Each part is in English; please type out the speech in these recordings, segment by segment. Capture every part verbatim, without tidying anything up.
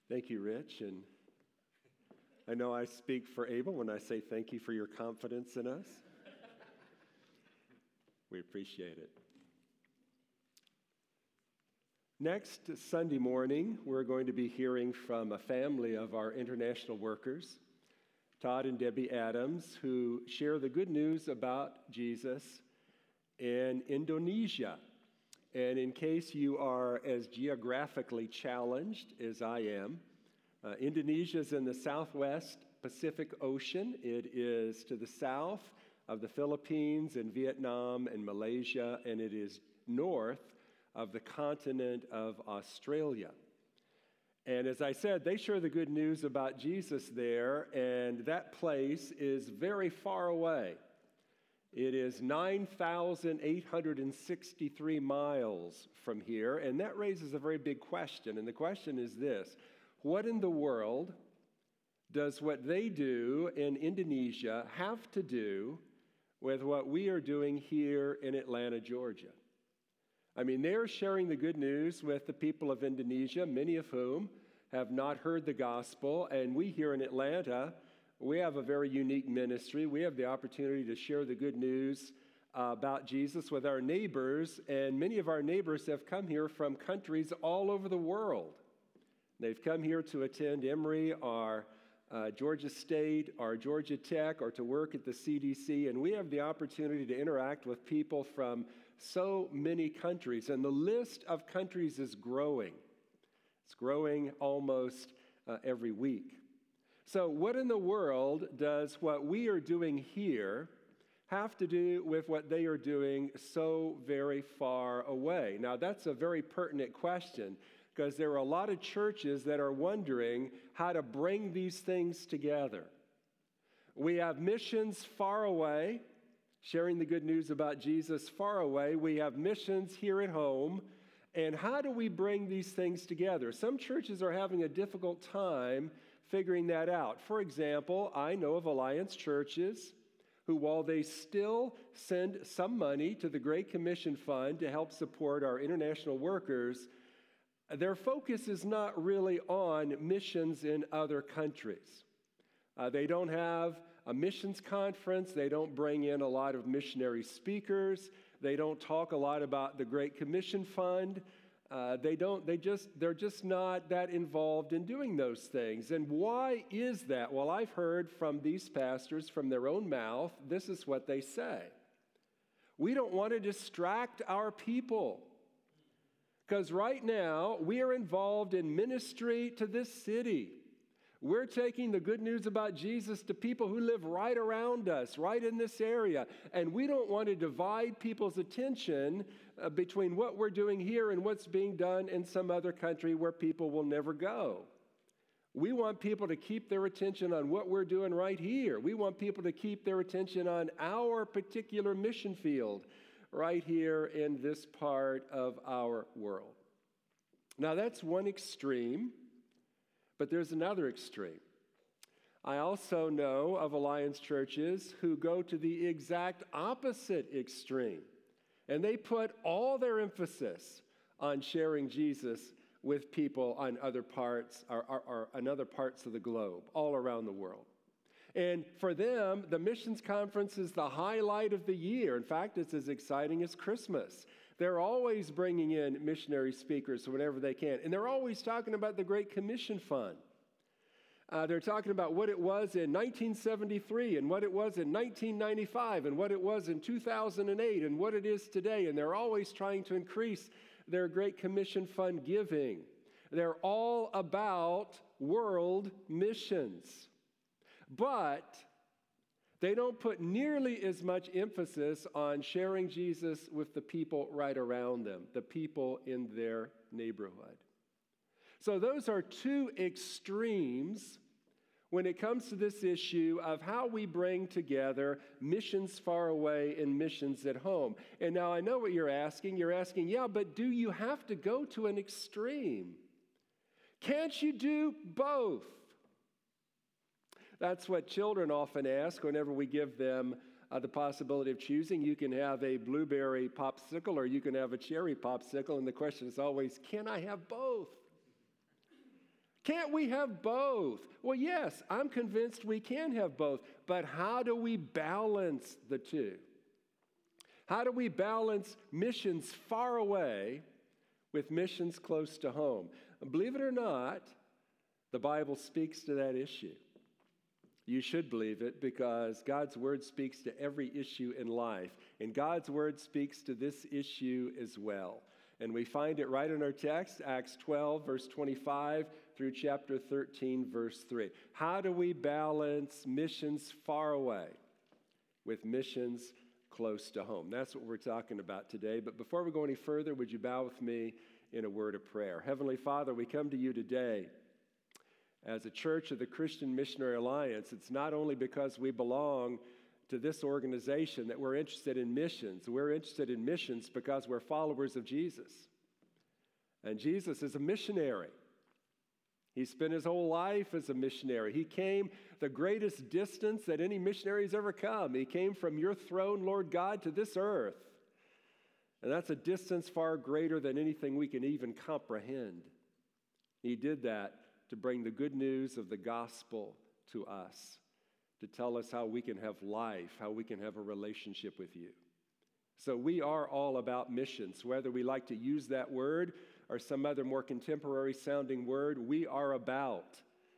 Thank you, Rich, and I know I speak for Abel when I say thank you for your confidence in us. We appreciate it. Next Sunday morning, we're going to be hearing from a family of our international workers, Todd and Debbie Adams, who share the good news about Jesus in Indonesia. And in case you are as geographically challenged as I am, uh, Indonesia is in the southwest Pacific Ocean. It is to the south of the Philippines and Vietnam and Malaysia, and it is north of the continent of Australia. And as I said, they share the good news about Jesus there, and that place is very far away. It is nine thousand eight hundred sixty-three miles from here, and that raises a very big question. And the question is this: what in the world does what they do in Indonesia have to do with what we are doing here in Atlanta, Georgia? I mean, they're sharing the good news with the people of Indonesia, many of whom have not heard the gospel, and we here in Atlanta, we have a very unique ministry. We have the opportunity to share the good news uh, about Jesus with our neighbors, and many of our neighbors have come here from countries all over the world. They've come here to attend Emory, or uh, Georgia State, or Georgia Tech, or to work at the C D C, and we have the opportunity to interact with people from so many countries, and the list of countries is growing. It's growing almost uh, every week. So what in the world does what we are doing here have to do with what they are doing so very far away? Now, that's a very pertinent question, because there are a lot of churches that are wondering how to bring these things together. We have missions far away, sharing the good news about Jesus far away. We have missions here at home. And how do we bring these things together? Some churches are having a difficult time figuring that out. For example, I know of Alliance churches who, while they still send some money to the Great Commission Fund to help support our international workers, their focus is not really on missions in other countries. Uh, they don't have a missions conference. They don't bring in a lot of missionary speakers. They don't talk a lot about the Great Commission Fund. Uh, they don't, they just, they're just not that involved in doing those things. And why is that? Well, I've heard from these pastors from their own mouth, this is what they say. We don't want to distract our people, because right now we are involved in ministry to this city. We're taking the good news about Jesus to people who live right around us, right in this area. And we don't want to divide people's attention uh, between what we're doing here and what's being done in some other country where people will never go. We want people to keep their attention on what we're doing right here. We want people to keep their attention on our particular mission field right here in this part of our world. Now, that's one extreme. But there's another extreme. I also know of Alliance churches who go to the exact opposite extreme, and they put all their emphasis on sharing Jesus with people on other parts or, or, or on other parts of the globe, all around the world. And for them, the missions conference is the highlight of the year. In fact, it's as exciting as Christmas. They're always bringing in missionary speakers whenever they can. And they're always talking about the Great Commission Fund. Uh, they're talking about what it was in nineteen seventy-three and what it was in nineteen ninety-five and what it was in two thousand eight and what it is today. And they're always trying to increase their Great Commission Fund giving. They're all about world missions. But they don't put nearly as much emphasis on sharing Jesus with the people right around them, the people in their neighborhood. So those are two extremes when it comes to this issue of how we bring together missions far away and missions at home. And now I know what you're asking. You're asking, yeah, but do you have to go to an extreme? Can't you do both? That's what children often ask whenever we give them uh, the possibility of choosing. You can have a blueberry popsicle or you can have a cherry popsicle, and the question is always, can I have both? Can't we have both? Well, yes, I'm convinced we can have both, but how do we balance the two? How do we balance missions far away with missions close to home? Believe it or not, the Bible speaks to that issue. You should believe it because God's Word speaks to every issue in life, and God's Word speaks to this issue as well. And we find it right in our text, Acts twelve, verse twenty-five, through chapter thirteen, verse three. How do we balance missions far away with missions close to home? That's what we're talking about today. But before we go any further, would you bow with me in a word of prayer? Heavenly Father, we come to you today as a church of the Christian Missionary Alliance. It's not only because we belong to this organization that we're interested in missions. We're interested in missions because we're followers of Jesus. And Jesus is a missionary. He spent his whole life as a missionary. He came the greatest distance that any missionary has ever come. He came from your throne, Lord God, to this earth. And that's a distance far greater than anything we can even comprehend. He did that to bring the good news of the gospel to us, to tell us how we can have life, how we can have a relationship with you. So we are all about missions. Whether we like to use that word or some other more contemporary sounding word, we are about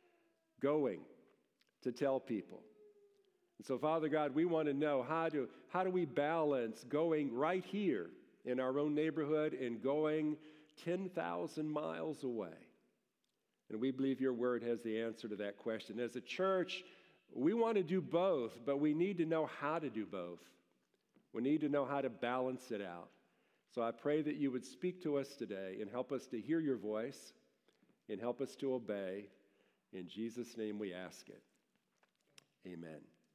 going to tell people. And so, Father God, we want to know how do, how do we balance going right here in our own neighborhood and going ten thousand miles away? And we believe your word has the answer to that question. As a church, we want to do both, but we need to know how to do both. We need to know how to balance it out. So I pray that you would speak to us today and help us to hear your voice and help us to obey. In Jesus' name we ask it. Amen.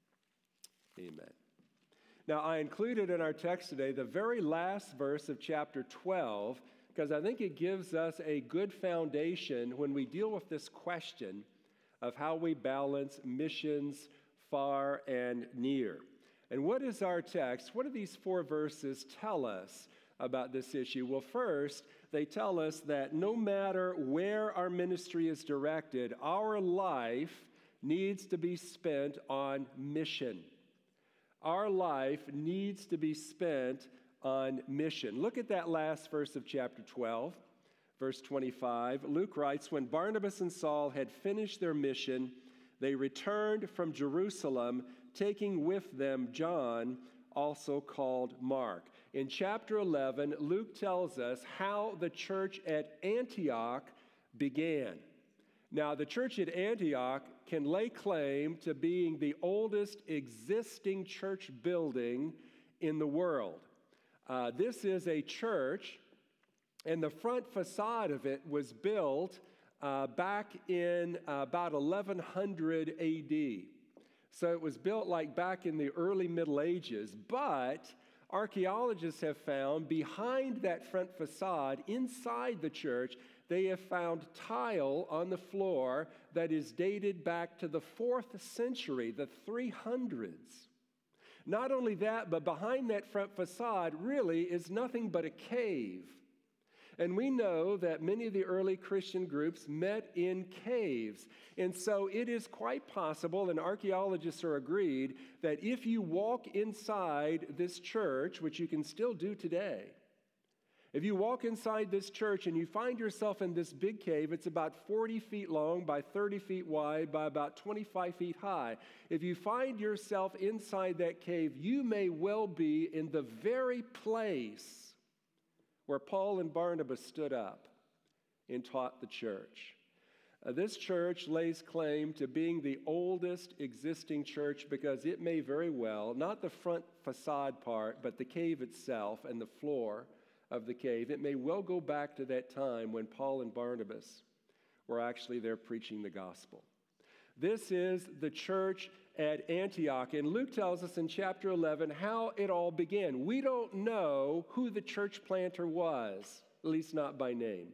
Amen. Now, I included in our text today the very last verse of chapter twelve, because I think it gives us a good foundation when we deal with this question of how we balance missions far and near. And what is our text? What do these four verses tell us about this issue? Well, first, they tell us that no matter where our ministry is directed, our life needs to be spent on mission. Our life needs to be spent on mission. Look at that last verse of chapter twelve, verse twenty-five. Luke writes, when Barnabas and Saul had finished their mission, they returned from Jerusalem, taking with them John, also called Mark. In chapter eleven, Luke tells us how the church at Antioch began. Now, the church at Antioch can lay claim to being the oldest existing church building in the world. Uh, this is a church, and the front facade of it was built uh, back in uh, about eleven hundred A D. So it was built like back in the early Middle Ages, but archaeologists have found behind that front facade, inside the church, they have found tile on the floor that is dated back to the fourth century, the three hundreds. Not only that, but behind that front facade really is nothing but a cave. And we know that many of the early Christian groups met in caves. And so it is quite possible, and archaeologists are agreed, that if you walk inside this church, which you can still do today, if you walk inside this church and you find yourself in this big cave, it's about forty feet long by thirty feet wide by about twenty-five feet high. If you find yourself inside that cave, you may well be in the very place where Paul and Barnabas stood up and taught the church. Uh, this church lays claim to being the oldest existing church because it may very well, not the front facade part, but the cave itself and the floor of the cave, it may well go back to that time when Paul and Barnabas were actually there preaching the gospel. This is the church at Antioch, and Luke tells us in chapter eleven how it all began. We don't know who the church planter was, at least not by name.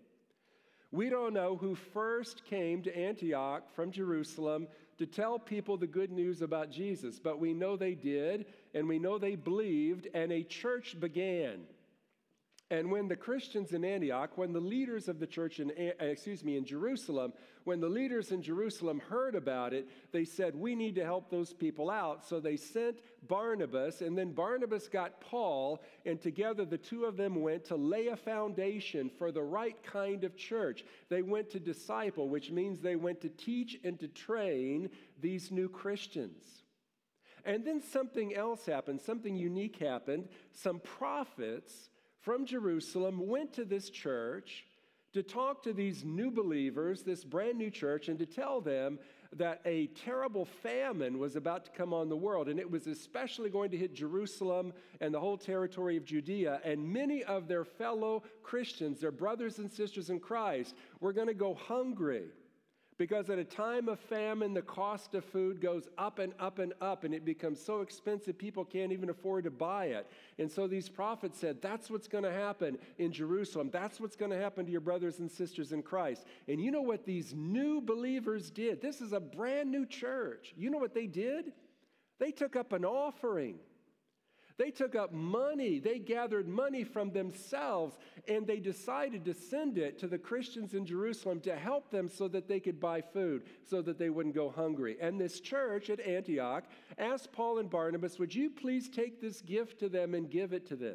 We don't know who first came to Antioch from Jerusalem to tell people the good news about Jesus, but we know they did, and we know they believed, and a church began. And when the Christians in Antioch, when the leaders of the church in, excuse me, in Jerusalem, when the leaders in Jerusalem heard about it, they said, we need to help those people out. So they sent Barnabas, and then Barnabas got Paul, and together the two of them went to lay a foundation for the right kind of church. They went to disciple, which means they went to teach and to train these new Christians. And then something else happened, something unique happened. Some prophets from Jerusalem went to this church to talk to these new believers, this brand new church, and to tell them that a terrible famine was about to come on the world, and it was especially going to hit Jerusalem and the whole territory of Judea, and many of their fellow Christians, their brothers and sisters in Christ, were going to go hungry. Because at a time of famine, the cost of food goes up and up and up, and it becomes so expensive people can't even afford to buy it. And so these prophets said, that's what's going to happen in Jerusalem. That's what's going to happen to your brothers and sisters in Christ. And you know what these new believers did? This is a brand new church. You know what they did? They took up an offering. They took up money. They gathered money from themselves, and they decided to send it to the Christians in Jerusalem to help them so that they could buy food, so that they wouldn't go hungry. And this church at Antioch asked Paul and Barnabas, would you please take this gift to them and give it to them?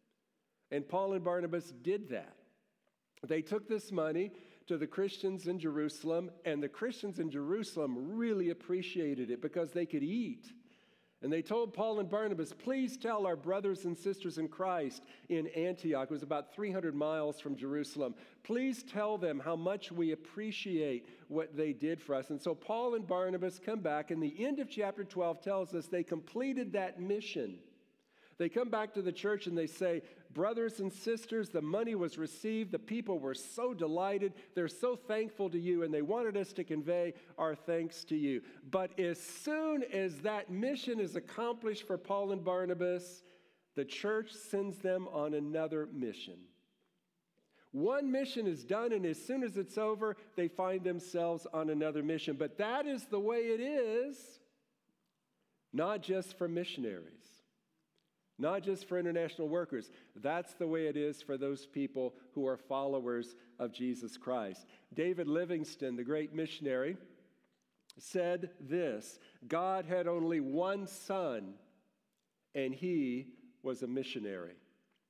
And Paul and Barnabas did that. They took this money to the Christians in Jerusalem, and the Christians in Jerusalem really appreciated it because they could eat. And they told Paul and Barnabas, please tell our brothers and sisters in Christ in Antioch, it was about three hundred miles from Jerusalem, please tell them how much we appreciate what they did for us. And so Paul and Barnabas come back, and the end of chapter twelve tells us they completed that mission. They come back to the church and they say, brothers and sisters, the money was received. The people were so delighted. They're so thankful to you, and they wanted us to convey our thanks to you. But as soon as that mission is accomplished for Paul and Barnabas, the church sends them on another mission. One mission is done, and as soon as it's over, they find themselves on another mission. But that is the way it is, not just for missionaries. Not just for international workers. That's the way it is for those people who are followers of Jesus Christ. David Livingstone, the great missionary, said this: God had only one son, and he was a missionary.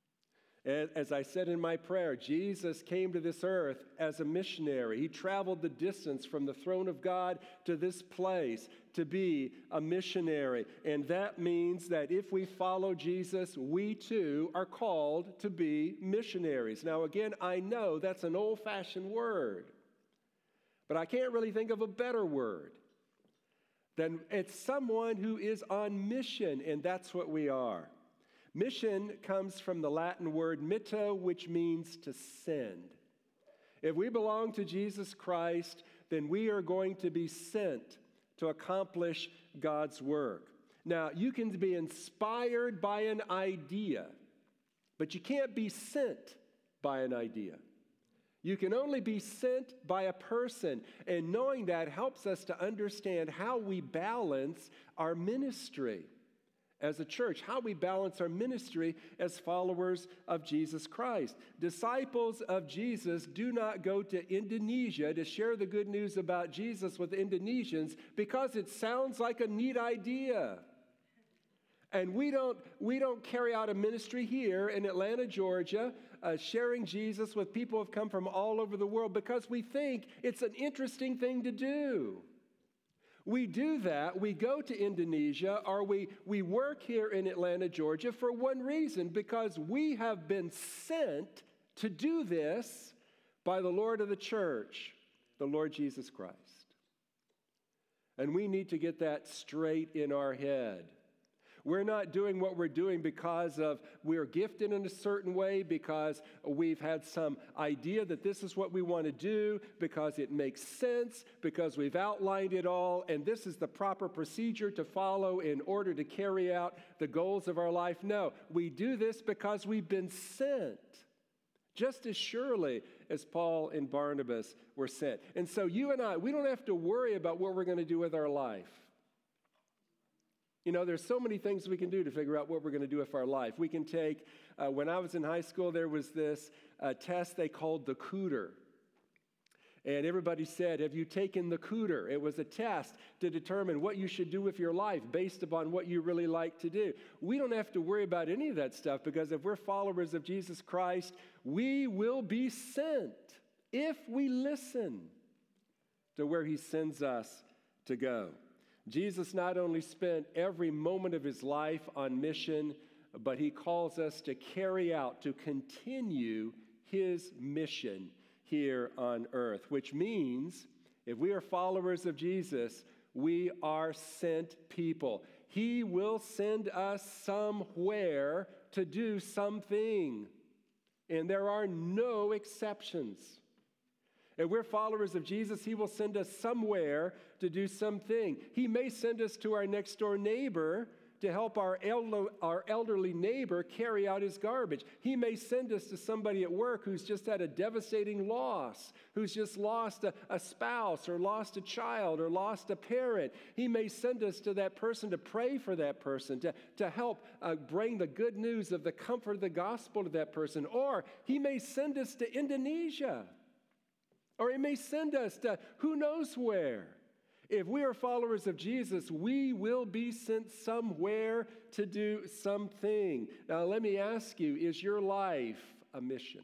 As I said in my prayer, Jesus came to this earth as a missionary. He traveled the distance from the throne of God to this place to be a missionary. And that means that if we follow Jesus, we too are called to be missionaries. Now, again, I know that's an old-fashioned word, but I can't really think of a better word than it's someone who is on mission, and that's what we are. Mission comes from the Latin word mitto, which means to send. If we belong to Jesus Christ, then we are going to be sent to accomplish God's work. Now, you can be inspired by an idea, but you can't be sent by an idea. You can only be sent by a person, and knowing that helps us to understand how we balance our ministry as a church, how we balance our ministry as followers of Jesus Christ. Disciples of Jesus do not go to Indonesia to share the good news about Jesus with Indonesians because it sounds like a neat idea. And we don't, we don't carry out a ministry here in Atlanta, Georgia, uh, sharing Jesus with people who have come from all over the world because we think it's an interesting thing to do. We do that, we go to Indonesia, or we, we work here in Atlanta, Georgia for one reason, because we have been sent to do this by the Lord of the church, the Lord Jesus Christ. And we need to get that straight in our head. We're not doing what we're doing because of we're gifted in a certain way, because we've had some idea that this is what we want to do, because it makes sense, because we've outlined it all, and this is the proper procedure to follow in order to carry out the goals of our life. No, we do this because we've been sent, just as surely as Paul and Barnabas were sent. And so you and I, we don't have to worry about what we're going to do with our life. You know, there's so many things we can do to figure out what we're going to do with our life. We can take, uh, when I was in high school, there was this uh, test they called the Cooter. And everybody said, have you taken the Cooter? It was a test to determine what you should do with your life based upon what you really like to do. We don't have to worry about any of that stuff because if we're followers of Jesus Christ, we will be sent if we listen to where he sends us to go. Jesus not only spent every moment of his life on mission, but he calls us to carry out, to continue his mission here on earth, which means if we are followers of Jesus, we are sent people. He will send us somewhere to do something, and there are no exceptions. If we're followers of Jesus, he will send us somewhere to do something. He may send us to our next door neighbor to help our, elder, our elderly neighbor carry out his garbage. He may send us to somebody at work who's just had a devastating loss, who's just lost a, a spouse or lost a child or lost a parent. He may send us to that person to pray for that person, to, to help uh, bring the good news of the comfort of the gospel to that person. Or he may send us to Indonesia. Or he may send us to who knows where. If we are followers of Jesus, we will be sent somewhere to do something. Now, let me ask you, is your life a mission?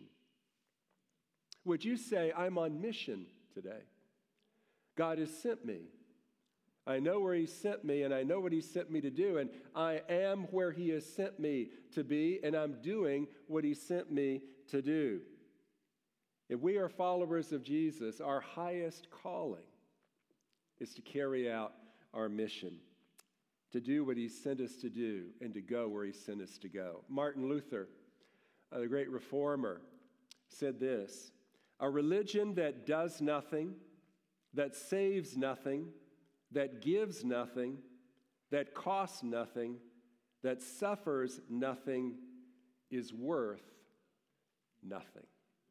Would you say, I'm on mission today? God has sent me. I know where he sent me, and I know what he sent me to do, and I am where he has sent me to be, and I'm doing what he sent me to do. If we are followers of Jesus, our highest calling is to carry out our mission, to do what he sent us to do, and to go where he sent us to go. Martin Luther, uh, the great reformer, said this: a religion that does nothing, that saves nothing, that gives nothing, that costs nothing, that suffers nothing, is worth nothing.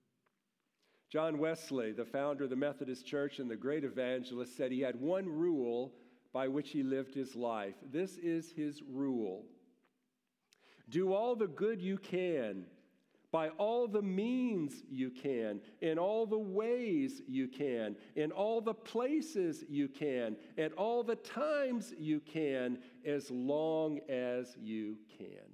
John Wesley, the founder of the Methodist Church and the great evangelist, said he had one rule by which he lived his life. This is his rule: do all the good you can, by all the means you can, in all the ways you can, in all the places you can, at all the times you can, as long as you can.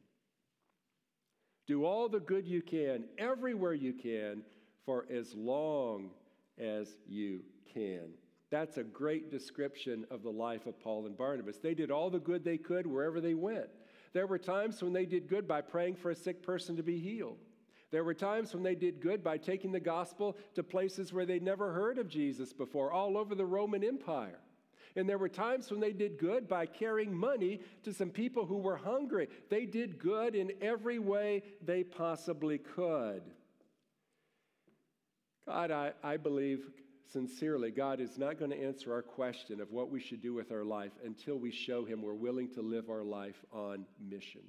Do all the good you can, everywhere you can, for as long as you can. That's a great description of the life of Paul and Barnabas. They did all the good they could wherever they went. There were times when they did good by praying for a sick person to be healed. There were times when they did good by taking the gospel to places where they'd never heard of Jesus before, all over the Roman Empire. And there were times when they did good by carrying money to some people who were hungry. They did good in every way they possibly could. God, I, I believe sincerely, God is not going to answer our question of what we should do with our life until we show him we're willing to live our life on mission.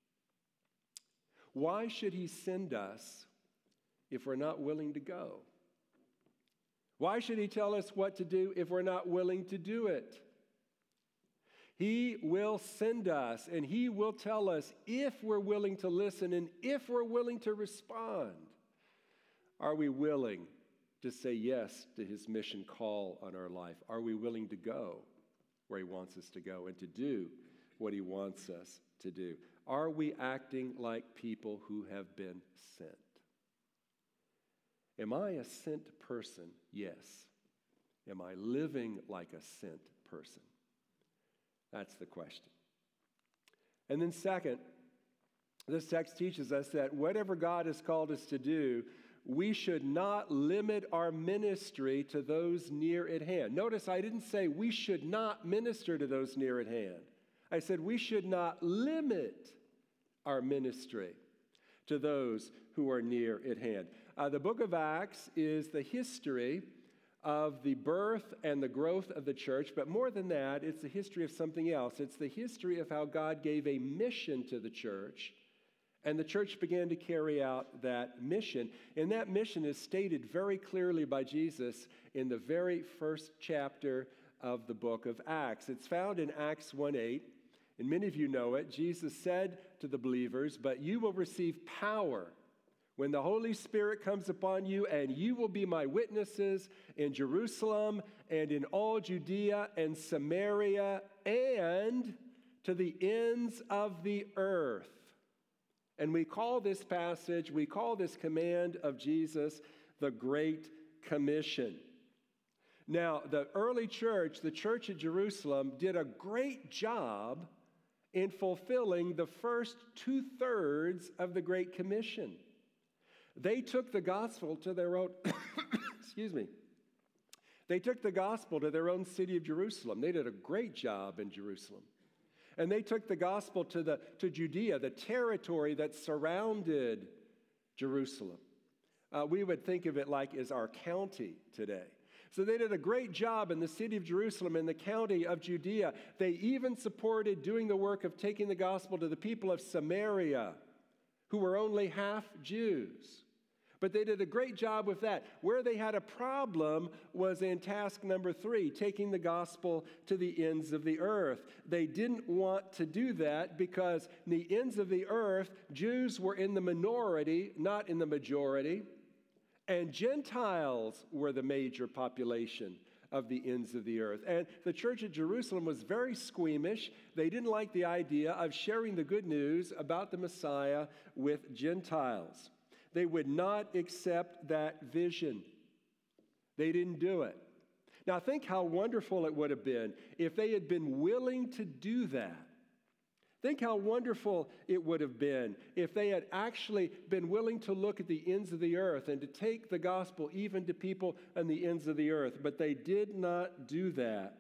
Why should he send us if we're not willing to go? Why should he tell us what to do if we're not willing to do it? He will send us, and he will tell us if we're willing to listen and if we're willing to respond. Are we willing to say yes to his mission call on our life? Are we willing to go where he wants us to go and to do what he wants us to do? Are we acting like people who have been sent? Am I a sent person? Yes. Am I living like a sent person? That's the question. And then second, this text teaches us that whatever God has called us to do, we should not limit our ministry to those near at hand. Notice I didn't say we should not minister to those near at hand. I said we should not limit our ministry to those who are near at hand. Uh, the book of Acts is the history of the birth and the growth of the church, but more than that, it's the history of something else. It's the history of how God gave a mission to the church, and the church began to carry out that mission. And that mission is stated very clearly by Jesus in the very first chapter of the book of Acts. It's found in Acts one eight. And many of you know it. Jesus said to the believers, "But you will receive power when the Holy Spirit comes upon you, and you will be my witnesses in Jerusalem and in all Judea and Samaria and to the ends of the earth." And we call this passage, we call this command of Jesus the Great Commission. Now, the early church, the church at Jerusalem, did a great job in fulfilling the first two-thirds of the Great Commission. They took the gospel to their own, excuse me, they took the gospel to their own city of Jerusalem. They did a great job in Jerusalem. And they took the gospel to, the, to Judea, the territory that surrounded Jerusalem. Uh, we would think of it like as our county today. So they did a great job in the city of Jerusalem, in the county of Judea. They even supported doing the work of taking the gospel to the people of Samaria, who were only half Jews. But they did a great job with that. Where they had a problem was in task number three, taking the gospel to the ends of the earth. They didn't want to do that because in the ends of the earth, Jews were in the minority, not in the majority. And Gentiles were the major population of the ends of the earth. And the church at Jerusalem was very squeamish. They didn't like the idea of sharing the good news about the Messiah with Gentiles. They would not accept that vision. They didn't do it. Now think how wonderful it would have been if they had been willing to do that. Think how wonderful it would have been if they had actually been willing to look at the ends of the earth and to take the gospel even to people on the ends of the earth. But they did not do that.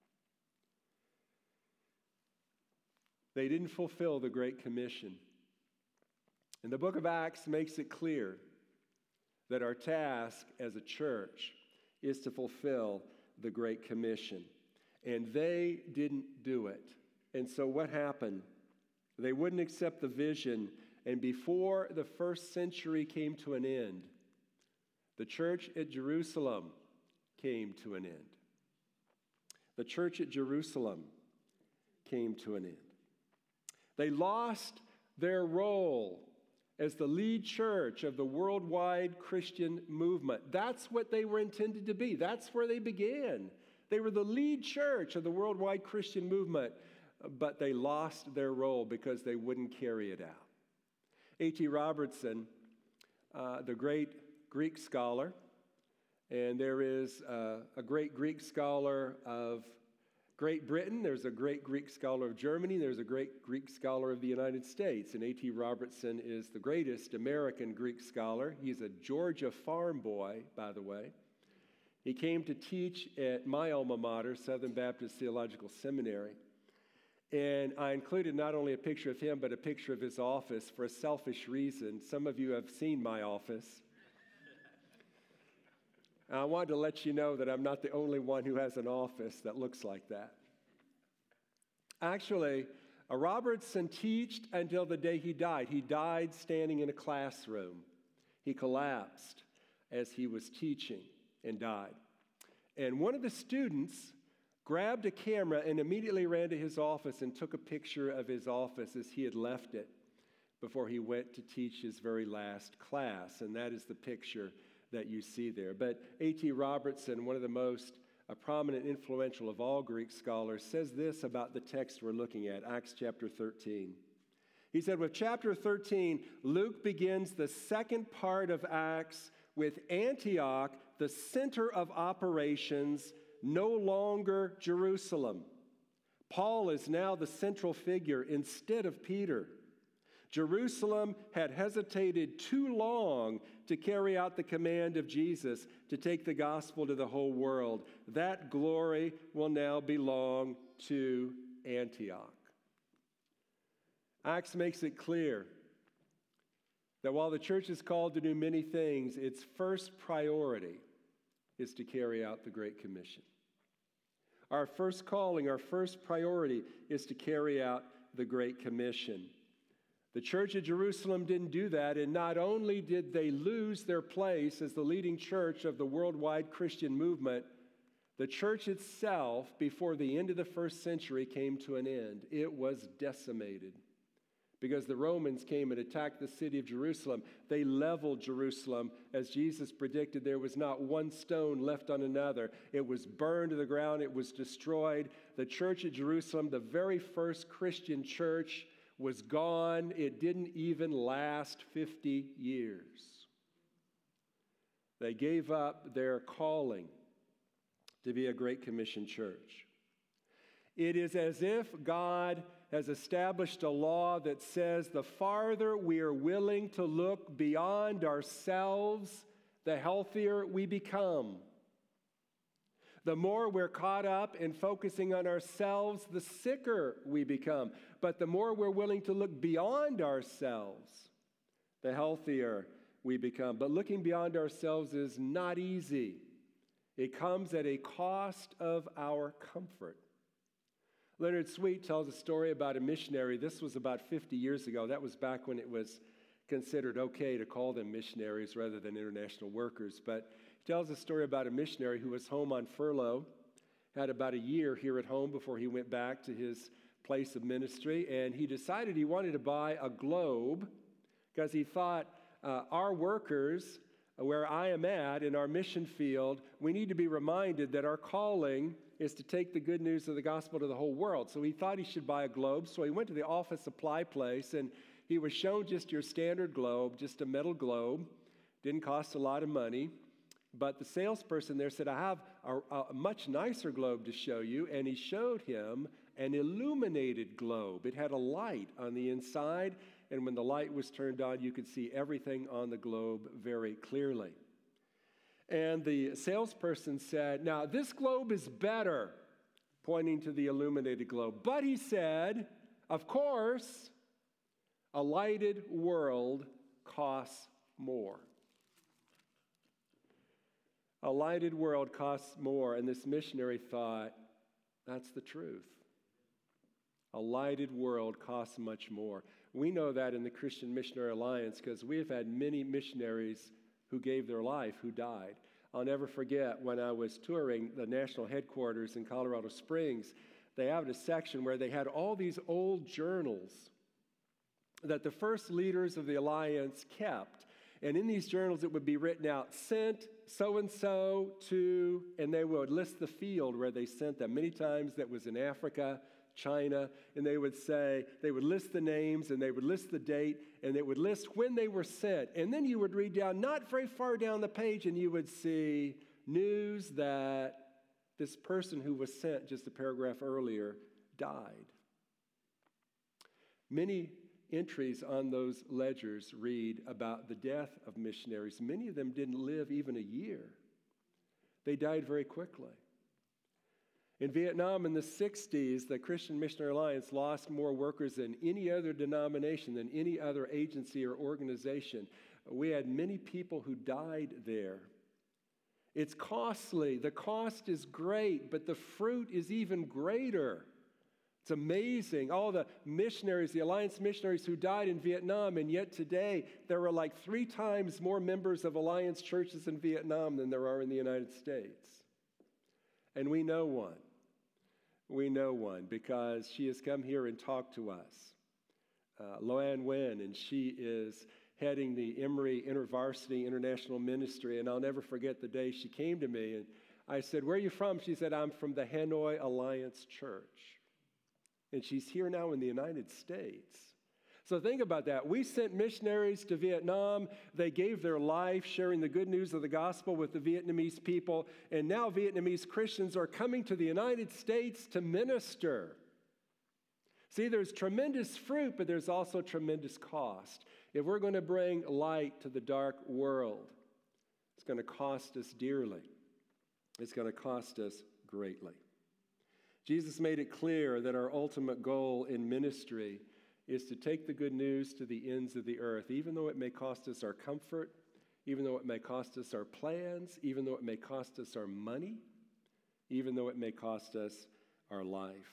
They didn't fulfill the Great Commission. And the book of Acts makes it clear that our task as a church is to fulfill the Great Commission. And they didn't do it. And so what happened? They wouldn't accept the vision, and before the first century came to an end, the church at Jerusalem came to an end. The church at Jerusalem came to an end. They lost their role as the lead church of the worldwide Christian movement. That's what they were intended to be. That's where they began. They were the lead church of the worldwide Christian movement. But they lost their role because they wouldn't carry it out. A T Robertson, uh, the great Greek scholar, and there is uh, a great Greek scholar of Great Britain, there's a great Greek scholar of Germany, there's a great Greek scholar of the United States, and A T Robertson is the greatest American Greek scholar. He's a Georgia farm boy, by the way. He came to teach at my alma mater, Southern Baptist Theological Seminary. And I included not only a picture of him, but a picture of his office for a selfish reason. Some of you have seen my office. And I wanted to let you know that I'm not the only one who has an office that looks like that. Actually, uh, Robertson taught until the day he died. He died standing in a classroom. He collapsed as he was teaching and died. And one of the students grabbed a camera and immediately ran to his office and took a picture of his office as he had left it before he went to teach his very last class. And that is the picture that you see there. But A T Robertson, one of the most uh, prominent, influential of all Greek scholars, says this about the text we're looking at, Acts chapter thirteen. He said, with chapter thirteen, Luke begins the second part of Acts with Antioch, the center of operations, no longer Jerusalem. Paul is now the central figure instead of Peter. Jerusalem had hesitated too long to carry out the command of Jesus to take the gospel to the whole world. That glory will now belong to Antioch. Acts makes it clear that while the church is called to do many things, its first priority is to carry out the Great Commission. Our first calling, our first priority is to carry out the Great Commission. The church of Jerusalem didn't do that, and not only did they lose their place as the leading church of the worldwide Christian movement, The church itself, before the end of the first century, came to an end. It was decimated because the Romans came and attacked the city of Jerusalem. They leveled Jerusalem. As Jesus predicted, there was not one stone left on another. It was burned to the ground. It was destroyed. The church at Jerusalem, the very first Christian church, was gone. It didn't even last fifty years. They gave up their calling to be a Great Commission church. It is as if God has established a law that says the farther we are willing to look beyond ourselves, the healthier we become. The more we're caught up in focusing on ourselves, the sicker we become. But the more we're willing to look beyond ourselves, the healthier we become. But looking beyond ourselves is not easy. It comes at a cost of our comfort. Leonard Sweet tells a story about a missionary. This was about fifty years ago. That was back when it was considered okay to call them missionaries rather than international workers. But he tells a story about a missionary who was home on furlough, had about a year here at home before he went back to his place of ministry, and he decided he wanted to buy a globe because he thought uh, our workers, where I am at in our mission field, we need to be reminded that our calling is to take the good news of the gospel to the whole world. So he thought he should buy a globe. So he went to the office supply place, and he was shown just your standard globe, just a metal globe. Didn't cost a lot of money. But the salesperson there said, I have a, a much nicer globe to show you. And he showed him an illuminated globe. It had a light on the inside. And when the light was turned on, you could see everything on the globe very clearly. And the salesperson said, now this globe is better, pointing to the illuminated globe. But he said, of course, a lighted world costs more. A lighted world costs more. And this missionary thought, that's the truth. A lighted world costs much more. We know that in the Christian Missionary Alliance because we have had many missionaries who gave their life, who died. I'll never forget when I was touring the national headquarters in Colorado Springs, they had a section where they had all these old journals that the first leaders of the Alliance kept. And in these journals, it would be written out, sent so-and-so to, and they would list the field where they sent them. Many times that was in Africa, China, and they would say, they would list the names, and they would list the date, and they would list when they were sent. And then you would read down, not very far down the page, and you would see news that this person who was sent just a paragraph earlier died. Many entries on those ledgers read about the death of missionaries. Many of them didn't live even a year. They died very quickly. In Vietnam in the sixties, the Christian Missionary Alliance lost more workers than any other denomination, than any other agency or organization. We had many people who died there. It's costly. The cost is great, but the fruit is even greater. It's amazing. All the missionaries, the Alliance missionaries who died in Vietnam, and yet today there are like three times more members of Alliance churches in Vietnam than there are in the United States. And we know one. We know one because she has come here and talked to us. Uh, Loanne Nguyen, and she is heading the Emory InterVarsity International Ministry, and I'll never forget the day she came to me, and I said, where are you from? She said, I'm from the Hanoi Alliance Church. And she's here now in the United States. So think about that. We sent missionaries to Vietnam. They gave their life sharing the good news of the gospel with the Vietnamese people. And now Vietnamese Christians are coming to the United States to minister. See, there's tremendous fruit, but there's also tremendous cost. If we're going to bring light to the dark world, it's going to cost us dearly. It's going to cost us greatly. Jesus made it clear that our ultimate goal in ministry is to take the good news to the ends of the earth, even though it may cost us our comfort, even though it may cost us our plans, even though it may cost us our money, even though it may cost us our life.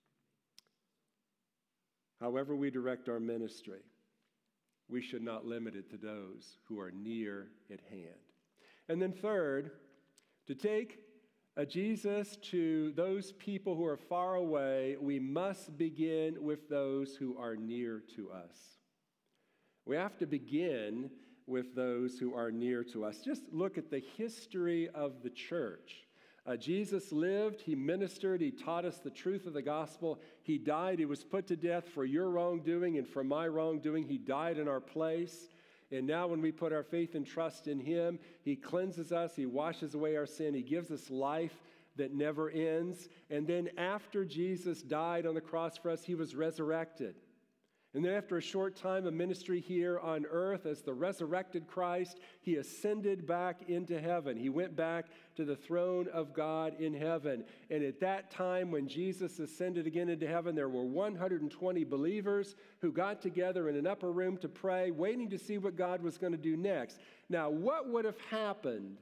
However we direct our ministry, we should not limit it to those who are near at hand. And then third, to take Uh, Jesus, to those people who are far away, we must begin with those who are near to us. We have to begin with those who are near to us. Just look at the history of the church. Uh, Jesus lived, he ministered, he taught us the truth of the gospel. He died, he was put to death for your wrongdoing and for my wrongdoing. He died in our place. And now when we put our faith and trust in him, he cleanses us, he washes away our sin, he gives us life that never ends. And then after Jesus died on the cross for us, he was resurrected. And then after a short time of ministry here on earth as the resurrected Christ, he ascended back into heaven. He went back to the throne of God in heaven. And at that time, when Jesus ascended again into heaven, there were one hundred twenty believers who got together in an upper room to pray, waiting to see what God was going to do next. Now, what would have happened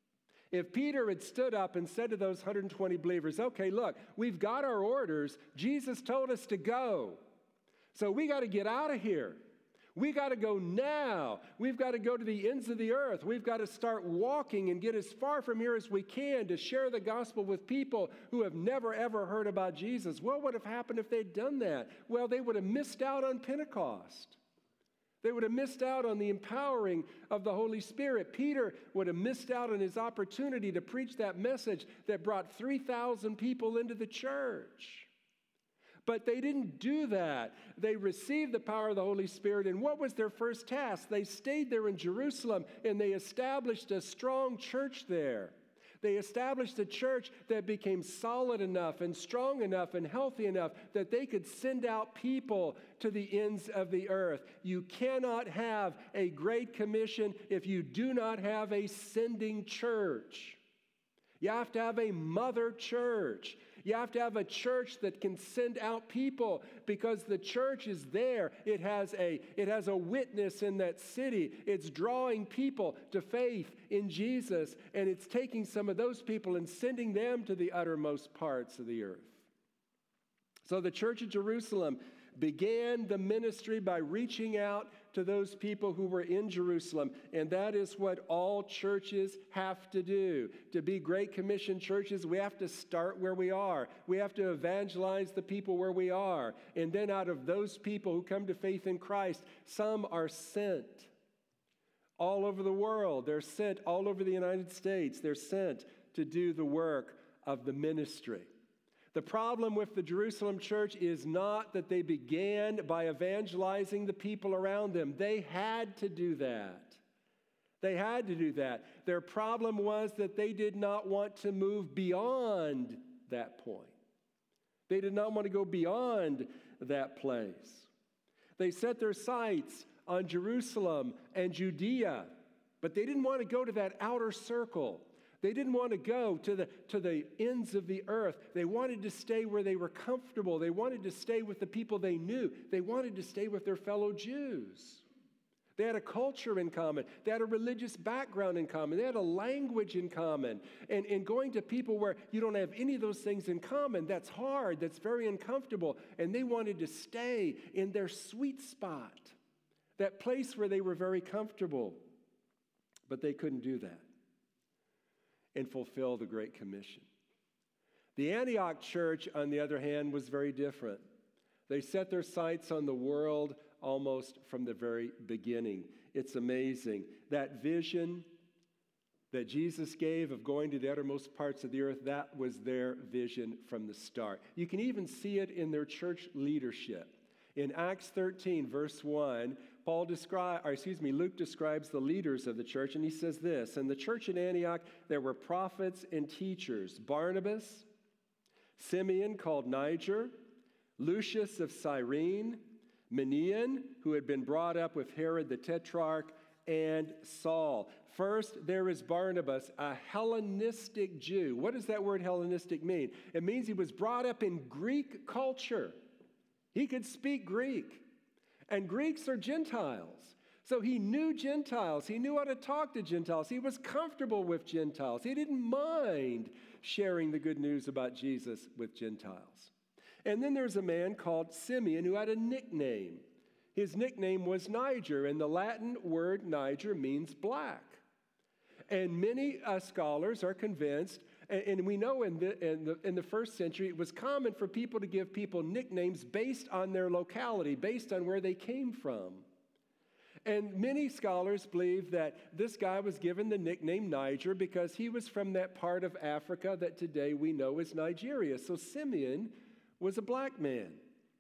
if Peter had stood up and said to those one hundred twenty believers, okay, look, we've got our orders. Jesus told us to go. So we got to get out of here. We got to go now. We've got to go to the ends of the earth. We've got to start walking and get as far from here as we can to share the gospel with people who have never, ever heard about Jesus. What would have happened if they'd done that? Well, they would have missed out on Pentecost. They would have missed out on the empowering of the Holy Spirit. Peter would have missed out on his opportunity to preach that message that brought three thousand people into the church. But they didn't do that. They received the power of the Holy Spirit, and what was their first task? They stayed there in Jerusalem, and they established a strong church there. They established a church that became solid enough and strong enough and healthy enough that they could send out people to the ends of the earth. You cannot have a Great Commission if you do not have a sending church. You have to have a mother church. You have to have a church that can send out people because the church is there. It has a, it has a witness in that city. It's drawing people to faith in Jesus, and it's taking some of those people and sending them to the uttermost parts of the earth. So the church of Jerusalem began the ministry by reaching out to those people who were in Jerusalem. And that is what all churches have to do. To be Great Commission churches, we have to start where we are. We have to evangelize the people where we are. And then out of those people who come to faith in Christ, some are sent all over the world. They're sent all over the United States. They're sent to do the work of the ministry. The problem with the Jerusalem church is not that they began by evangelizing the people around them. They had to do that. They had to do that. Their problem was that they did not want to move beyond that point. They did not want to go beyond that place. They set their sights on Jerusalem and Judea, but they didn't want to go to that outer circle. They didn't want to go to the, to the ends of the earth. They wanted to stay where they were comfortable. They wanted to stay with the people they knew. They wanted to stay with their fellow Jews. They had a culture in common. They had a religious background in common. They had a language in common. And, and going to people where you don't have any of those things in common, that's hard. That's very uncomfortable. And they wanted to stay in their sweet spot, that place where they were very comfortable. But they couldn't do that and fulfill the Great Commission. The Antioch church, on the other hand, was very different. They set their sights on the world almost from the very beginning. It's amazing. That vision that Jesus gave of going to the uttermost parts of the earth, that was their vision from the start. You can even see it in their church leadership. In Acts thirteen, verse one, Paul describe, or excuse me, Luke describes the leaders of the church, and he says this: in the church in Antioch, there were prophets and teachers, Barnabas, Simeon called Niger, Lucius of Cyrene, Manaen, who had been brought up with Herod the Tetrarch, and Saul. First, there is Barnabas, a Hellenistic Jew. What does that word Hellenistic mean? It means he was brought up in Greek culture. He could speak Greek. And Greeks are Gentiles. So he knew Gentiles. He knew how to talk to Gentiles. He was comfortable with Gentiles. He didn't mind sharing the good news about Jesus with Gentiles. And then there's a man called Simeon who had a nickname. His nickname was Niger, and the Latin word Niger means black. And many uh, scholars are convinced And, and we know in the, in, the, in the first century, it was common for people to give people nicknames based on their locality, based on where they came from. And many scholars believe that this guy was given the nickname Niger because he was from that part of Africa that today we know as Nigeria. So Simeon was a black man.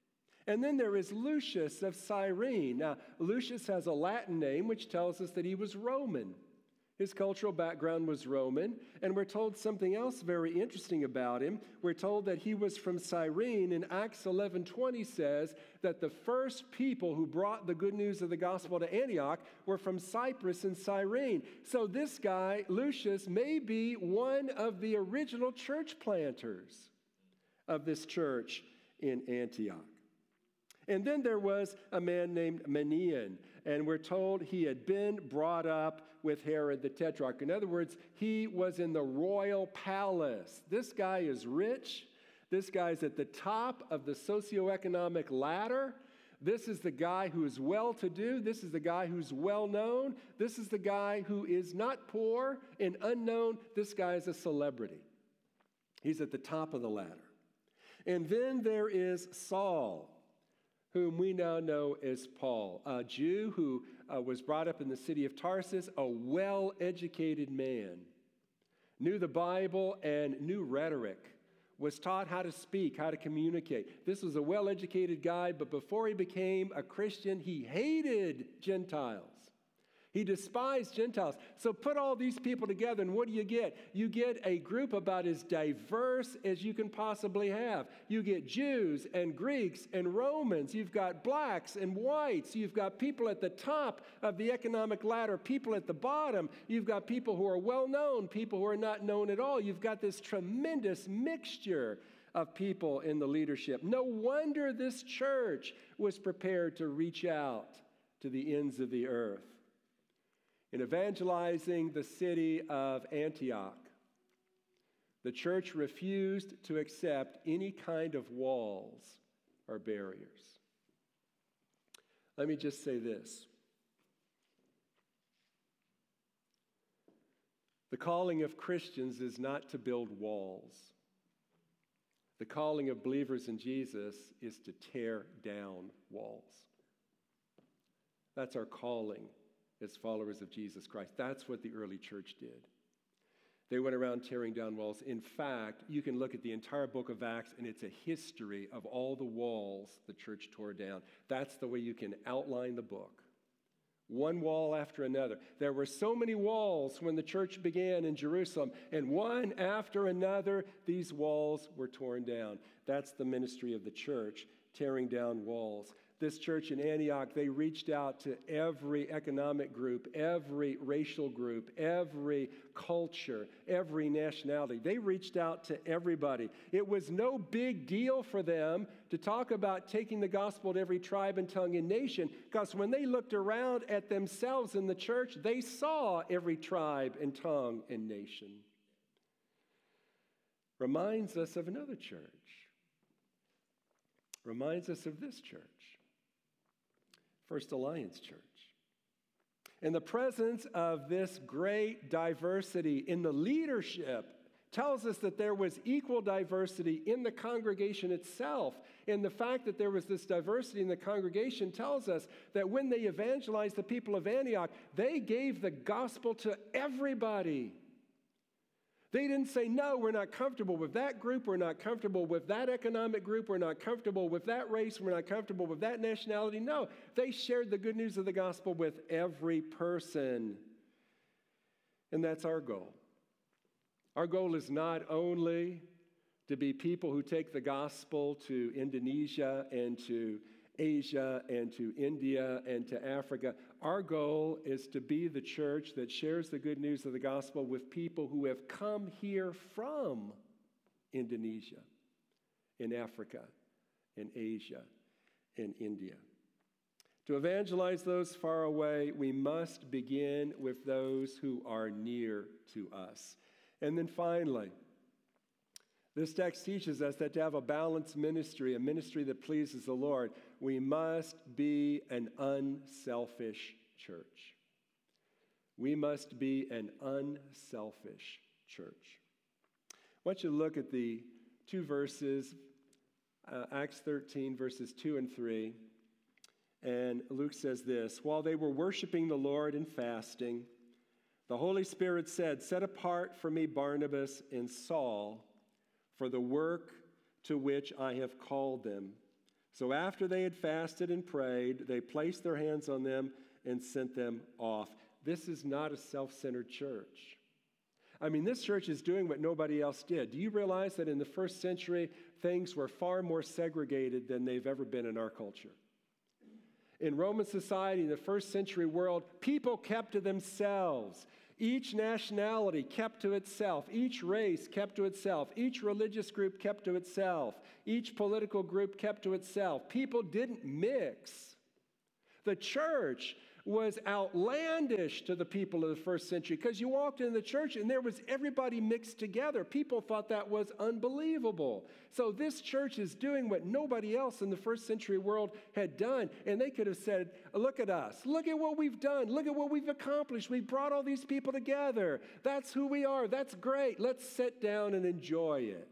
And then there is Lucius of Cyrene. Now, Lucius has a Latin name, which tells us that he was Roman. His cultural background was Roman, and we're told something else very interesting about him. We're told that he was from Cyrene, and Acts eleven twenty says that the first people who brought the good news of the gospel to Antioch were from Cyprus and Cyrene. So this guy, Lucius, may be one of the original church planters of this church in Antioch. And then there was a man named Manaen, and we're told he had been brought up with Herod the Tetrarch. In other words, he was in the royal palace. This guy is rich. This guy's at the top of the socioeconomic ladder. This is the guy who is well-to-do. This is the guy who's well-known. This is the guy who is not poor and unknown. This guy is a celebrity. He's at the top of the ladder. And then there is Saul, whom we now know as Paul, a Jew who uh, was brought up in the city of Tarsus, a well-educated man, knew the Bible and knew rhetoric, was taught how to speak, how to communicate. This was a well-educated guy, but before he became a Christian, he hated Gentiles. He despised Gentiles. So put all these people together, and what do you get? You get a group about as diverse as you can possibly have. You get Jews and Greeks and Romans. You've got blacks and whites. You've got people at the top of the economic ladder, people at the bottom. You've got people who are well-known, people who are not known at all. You've got this tremendous mixture of people in the leadership. No wonder this church was prepared to reach out to the ends of the earth. In evangelizing the city of Antioch, the church refused to accept any kind of walls or barriers. Let me just say this. The calling of Christians is not to build walls. The calling of believers in Jesus is to tear down walls. That's our calling as followers of Jesus Christ. That's what the early church did. They went around tearing down walls. In fact, you can look at the entire book of Acts, and it's a history of all the walls the church tore down. That's the way you can outline the book. One wall after another. There were so many walls when the church began in Jerusalem, and one after another, these walls were torn down. That's the ministry of the church, tearing down walls. This church in Antioch, they reached out to every economic group, every racial group, every culture, every nationality. They reached out to everybody. It was no big deal for them to talk about taking the gospel to every tribe and tongue and nation, because when they looked around at themselves in the church, they saw every tribe and tongue and nation. Reminds us of another church. Reminds us of this church. First Alliance Church. And the presence of this great diversity in the leadership tells us that there was equal diversity in the congregation itself. And the fact that there was this diversity in the congregation tells us that when they evangelized the people of Antioch, they gave the gospel to everybody. They didn't say, no, we're not comfortable with that group, we're not comfortable with that economic group, we're not comfortable with that race, we're not comfortable with that nationality. No, they shared the good news of the gospel with every person. And that's our goal. Our goal is not only to be people who take the gospel to Indonesia and to Asia and to India and to Africa. Our goal is to be the church that shares the good news of the gospel with people who have come here from Indonesia, in Africa, in Asia, in India. To evangelize those far away, we must begin with those who are near to us. And then finally, this text teaches us that to have a balanced ministry, a ministry that pleases the Lord, we must be an unselfish church. We must be an unselfish church. want you to look at the two verses, uh, Acts thirteen, verses two and three. And Luke says this, while they were worshiping the Lord and fasting, the Holy Spirit said, set apart for me Barnabas and Saul for the work to which I have called them. So after they had fasted and prayed, they placed their hands on them and sent them off. This is not a self-centered church. I mean, this church is doing what nobody else did. Do you realize that in the first century, things were far more segregated than they've ever been in our culture? In Roman society, in the first century world, people kept to themselves. Each nationality kept to itself. Each race kept to itself. Each religious group kept to itself. Each political group kept to itself. People didn't mix. The church was outlandish to the people of the first century because you walked in the church and there was everybody mixed together. People thought that was unbelievable. So this church is doing what nobody else in the first century world had done. And they could have said, look at us. Look at what we've done. Look at what we've accomplished. We've brought all these people together. That's who we are. That's great. Let's sit down and enjoy it.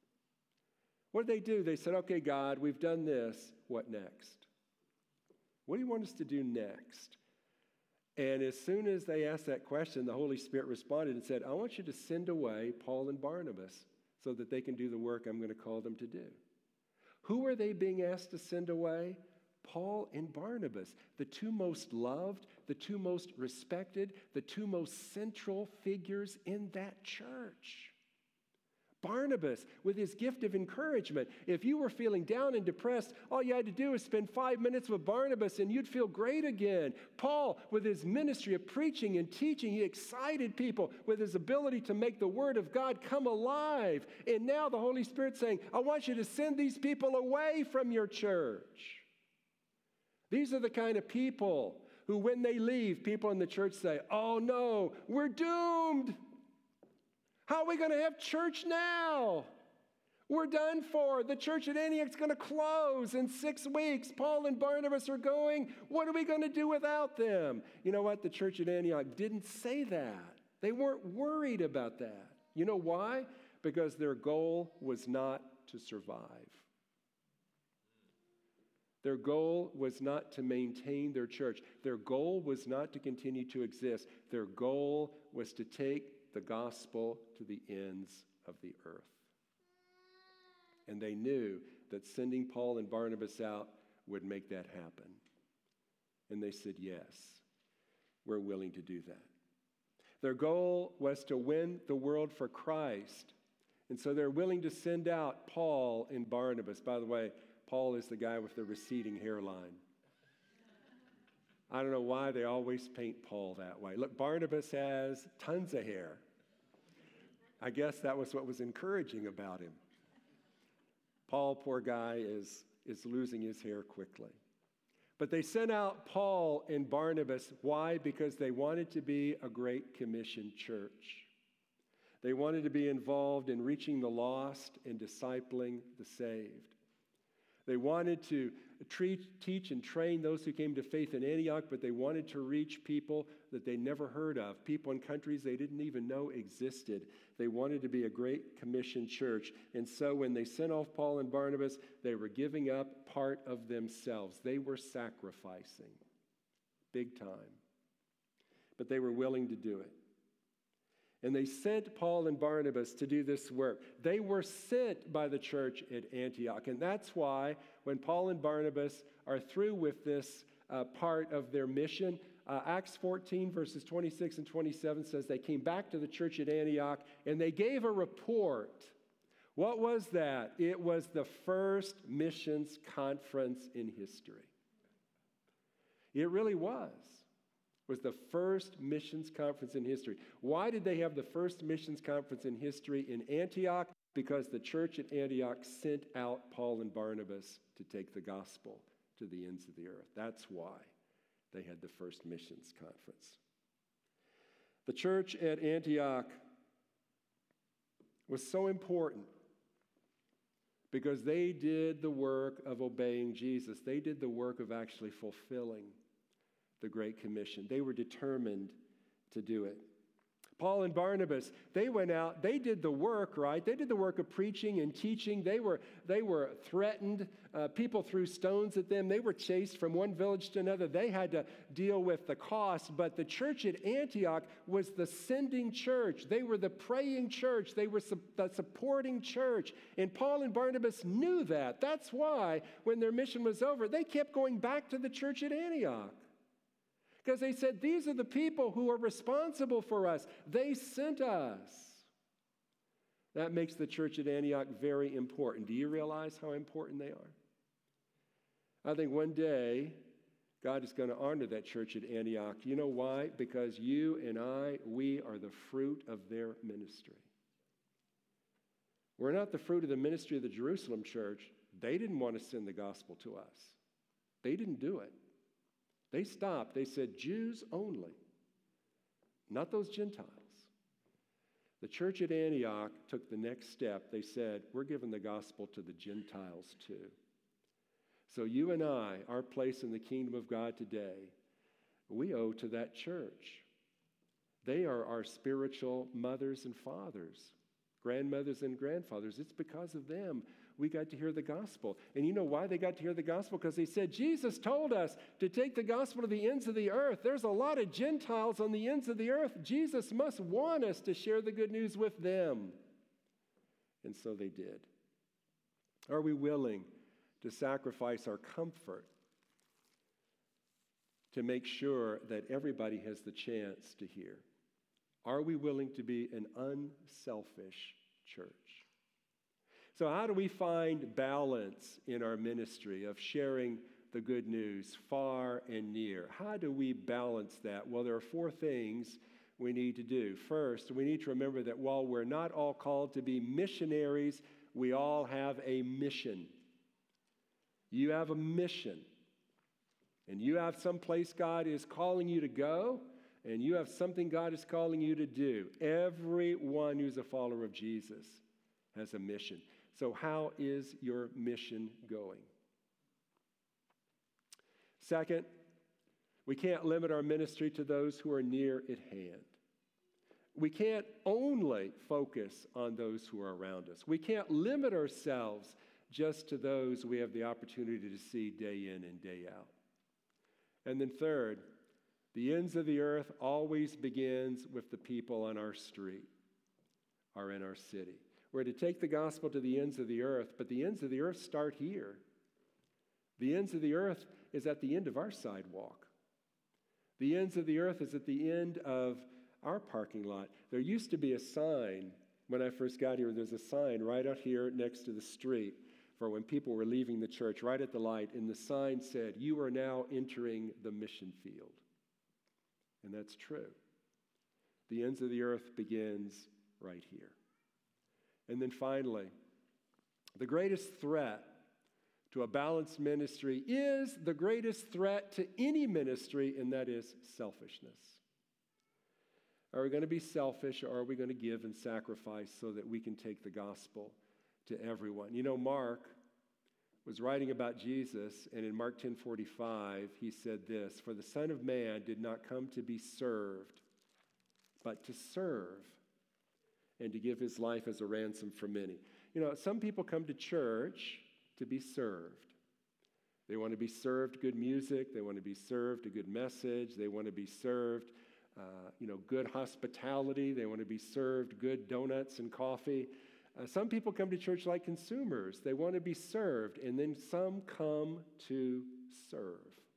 What did they do? They said, okay, God, we've done this. What next? What do you want us to do next? And as soon as they asked that question, the Holy Spirit responded and said, I want you to send away Paul and Barnabas so that they can do the work I'm going to call them to do. Who are they being asked to send away? Paul and Barnabas, the two most loved, the two most respected, the two most central figures in that church. Barnabas, with his gift of encouragement. If you were feeling down and depressed, all you had to do is spend five minutes with Barnabas and you'd feel great again. Paul, with his ministry of preaching and teaching, he excited people with his ability to make the Word of God come alive. And now the Holy Spirit's saying, I want you to send these people away from your church. These are the kind of people who, when they leave, people in the church say, oh no, we're doomed. How are we going to have church now? We're done for. The church at Antioch's going to close in six weeks. Paul and Barnabas are going. What are we going to do without them? You know what? The church at Antioch didn't say that. They weren't worried about that. You know why? Because their goal was not to survive. Their goal was not to maintain their church. Their goal was not to continue to exist. Their goal was to take the gospel to the ends of the earth. And they knew that sending Paul and Barnabas out would make that happen. And they said, yes, we're willing to do that. Their goal was to win the world for Christ. And so they're willing to send out Paul and Barnabas. By the way, Paul is the guy with the receding hairline. I don't know why they always paint Paul that way. Look, Barnabas has tons of hair. I guess that was what was encouraging about him. Paul, poor guy, is, is losing his hair quickly. But they sent out Paul and Barnabas. Why? Because they wanted to be a Great Commission church. They wanted to be involved in reaching the lost and discipling the saved. They wanted to treat, teach and train those who came to faith in Antioch, but they wanted to reach people that they never heard of, people in countries they didn't even know existed. They wanted to be a Great Commission church. And so when they sent off Paul and Barnabas, they were giving up part of themselves. They were sacrificing big time. But they were willing to do it. And they sent Paul and Barnabas to do this work. They were sent by the church at Antioch. And that's why when Paul and Barnabas are through with this uh, part of their mission, uh, Acts fourteen, verses twenty-six and twenty-seven says they came back to the church at Antioch and they gave a report. What was that? It was the first missions conference in history. It really was. Was the first missions conference in history. Why did they have the first missions conference in history in Antioch? Because the church at Antioch sent out Paul and Barnabas to take the gospel to the ends of the earth. That's why they had the first missions conference. The church at Antioch was so important because they did the work of obeying Jesus. They did the work of actually fulfilling the Great Commission. They were determined to do it. Paul and Barnabas, they went out, they did the work, right? They did the work of preaching and teaching. They were, they were threatened. Uh, people threw stones at them. They were chased from one village to another. They had to deal with the cost. But the church at Antioch was the sending church. They were the praying church. They were su- the supporting church. And Paul and Barnabas knew that. That's why when their mission was over, they kept going back to the church at Antioch. Because they said, these are the people who are responsible for us. They sent us. That makes the church at Antioch very important. Do you realize how important they are? I think one day, God is going to honor that church at Antioch. You know why? Because you and I, we are the fruit of their ministry. We're not the fruit of the ministry of the Jerusalem church. They didn't want to send the gospel to us. They didn't do it. They stopped. They said, Jews only, not those Gentiles. The church at Antioch took the next step. They said, we're giving the gospel to the Gentiles too. So you and I, our place in the kingdom of God today, we owe to that church. They are our spiritual mothers and fathers, grandmothers and grandfathers. It's because of them we got to hear the gospel. And you know why they got to hear the gospel? Because they said, Jesus told us to take the gospel to the ends of the earth. There's a lot of Gentiles on the ends of the earth. Jesus must want us to share the good news with them. And so they did. Are we willing to sacrifice our comfort to make sure that everybody has the chance to hear? Are we willing to be an unselfish church? So how do we find balance in our ministry of sharing the good news far and near? How do we balance that? Well, there are four things we need to do. First, we need to remember that while we're not all called to be missionaries, we all have a mission. You have a mission. And you have some place God is calling you to go, and you have something God is calling you to do. Everyone who's a follower of Jesus has a mission. So how is your mission going? Second, we can't limit our ministry to those who are near at hand. We can't only focus on those who are around us. We can't limit ourselves just to those we have the opportunity to see day in and day out. And then third, the ends of the earth always begins with the people on our street or in our city. We're to take the gospel to the ends of the earth, but the ends of the earth start here. The ends of the earth is at the end of our sidewalk. The ends of the earth is at the end of our parking lot. There used to be a sign when I first got here. There's a sign right out here next to the street for when people were leaving the church, right at the light, and the sign said, "You are now entering the mission field." And that's true. The ends of the earth begins right here. And then finally, the greatest threat to a balanced ministry is the greatest threat to any ministry, and that is selfishness. Are we going to be selfish, or are we going to give and sacrifice so that we can take the gospel to everyone? You know, Mark was writing about Jesus, and in Mark ten forty-five, he said this, "For the Son of Man did not come to be served, but to serve, and to give his life as a ransom for many." You know, some people come to church to be served. They want to be served good music. They want to be served a good message. They want to be served, uh, you know, good hospitality. They want to be served good donuts and coffee. Uh, some people come to church like consumers. They want to be served, and then some come to serve.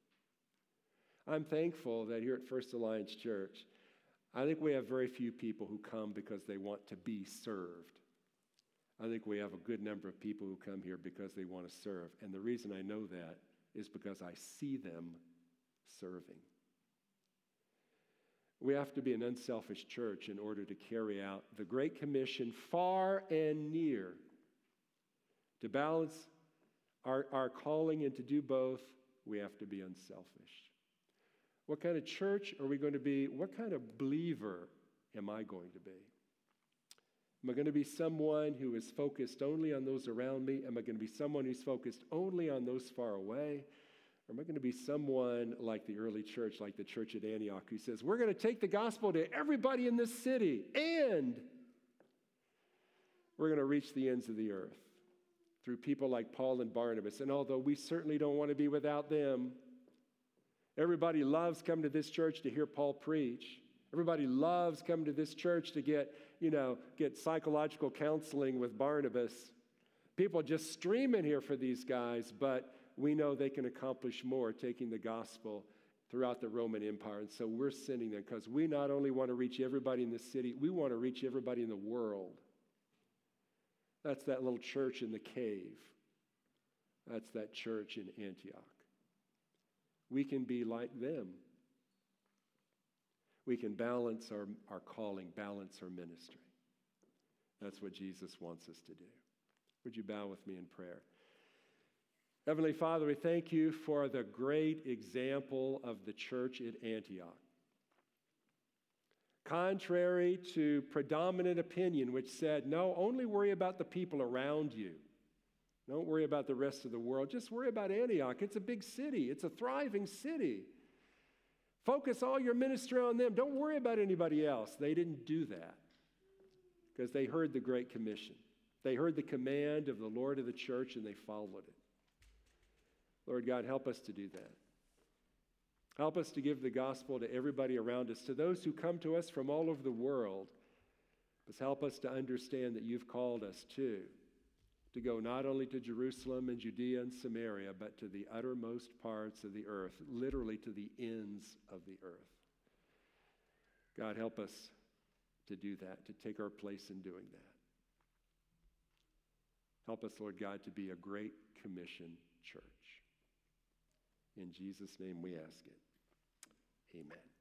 I'm thankful that here at First Alliance Church, I think we have very few people who come because they want to be served. I think we have a good number of people who come here because they want to serve. And the reason I know that is because I see them serving. We have to be an unselfish church in order to carry out the Great Commission far and near. To balance our, our calling and to do both, we have to be unselfish. What kind of church are we going to be? What kind of believer am I going to be? Am I going to be someone who is focused only on those around me? Am I going to be someone who's focused only on those far away? Or am I going to be someone like the early church, like the church at Antioch, who says, we're going to take the gospel to everybody in this city, and we're going to reach the ends of the earth through people like Paul and Barnabas. And although we certainly don't want to be without them, everybody loves coming to this church to hear Paul preach. Everybody loves coming to this church to get, you know, get psychological counseling with Barnabas. People just stream in here for these guys, but we know they can accomplish more taking the gospel throughout the Roman Empire. And so we're sending them because we not only want to reach everybody in the city, we want to reach everybody in the world. That's that little church in the cave. That's that church in Antioch. We can be like them. We can balance our, our calling, balance our ministry. That's what Jesus wants us to do. Would you bow with me in prayer? Heavenly Father, we thank you for the great example of the church at Antioch. Contrary to predominant opinion, which said, no, only worry about the people around you. Don't worry about the rest of the world. Just worry about Antioch. It's a big city. It's a thriving city. Focus all your ministry on them. Don't worry about anybody else. They didn't do that because they heard the Great Commission. They heard the command of the Lord of the church and they followed it. Lord God, help us to do that. Help us to give the gospel to everybody around us, to those who come to us from all over the world. But help us to understand that you've called us too, to go not only to Jerusalem and Judea and Samaria, but to the uttermost parts of the earth, literally to the ends of the earth. God, help us to do that, to take our place in doing that. Help us, Lord God, to be a Great Commission church. In Jesus' name we ask it. Amen.